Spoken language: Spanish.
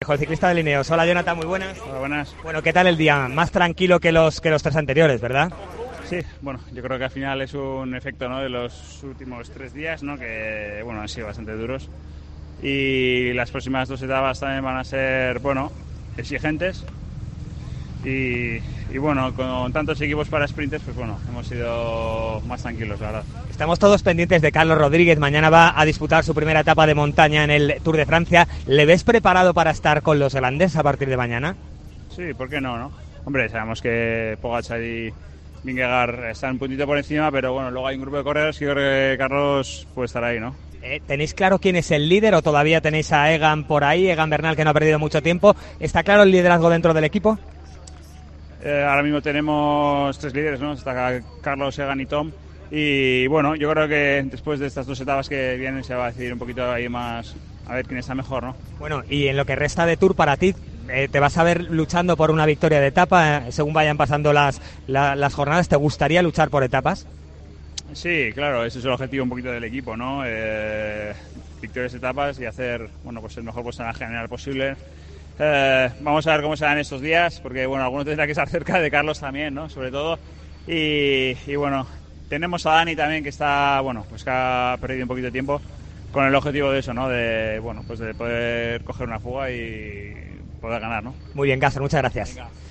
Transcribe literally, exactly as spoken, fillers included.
Parejo, el ciclista de Lineos. Hola, Jonathan, muy buenas. Hola, buenas. Bueno, ¿qué tal el día? Más tranquilo que los, que los tres anteriores, ¿verdad? Sí, bueno, yo creo que al final es un efecto, ¿no?, de los últimos tres días, ¿no?, que bueno, han sido bastante duros. Y las próximas dos etapas también van a ser, bueno, exigentes. Y, y bueno, con tantos equipos para sprinters, pues bueno, hemos sido más tranquilos, la verdad. Estamos todos pendientes de Carlos Rodríguez. Mañana va a disputar su primera etapa de montaña en el Tour de Francia. ¿Le ves preparado para estar con los grandes a partir de mañana? Sí, ¿por qué no, no? Hombre, sabemos que Pogačar y Vingegaard están un puntito por encima, pero bueno, luego hay un grupo de corredores que yo creo que Carlos puede estar ahí, ¿no? Eh, ¿Tenéis claro quién es el líder o todavía tenéis a Egan por ahí, Egan Bernal, que no ha perdido mucho tiempo? ¿Está claro el liderazgo dentro del equipo? Eh, ahora mismo tenemos tres líderes, ¿no? Está Carlos, Egan y Tom. Y bueno, yo creo que después de estas dos etapas que vienen se va a decidir un poquito ahí más a ver quién está mejor, ¿no? Bueno, y en lo que resta de Tour para ti, eh, ¿te vas a ver luchando por una victoria de etapa eh, según vayan pasando las, la, las jornadas? ¿Te gustaría luchar por etapas? Sí, claro, ese es el objetivo un poquito del equipo, ¿no? Eh, victorias de etapas y hacer, bueno, pues el mejor porcentaje general posible. Eh, vamos a ver cómo se dan estos días, porque bueno, algunos tendrán que estar cerca de Carlos también, ¿no? Sobre todo. Y, y bueno, tenemos a Dani también, que está, bueno, pues que ha perdido un poquito de tiempo con el objetivo de eso, ¿no? De, bueno, pues de poder coger una fuga y poder ganar, ¿no? Muy bien, Cáceres, muchas gracias. Venga.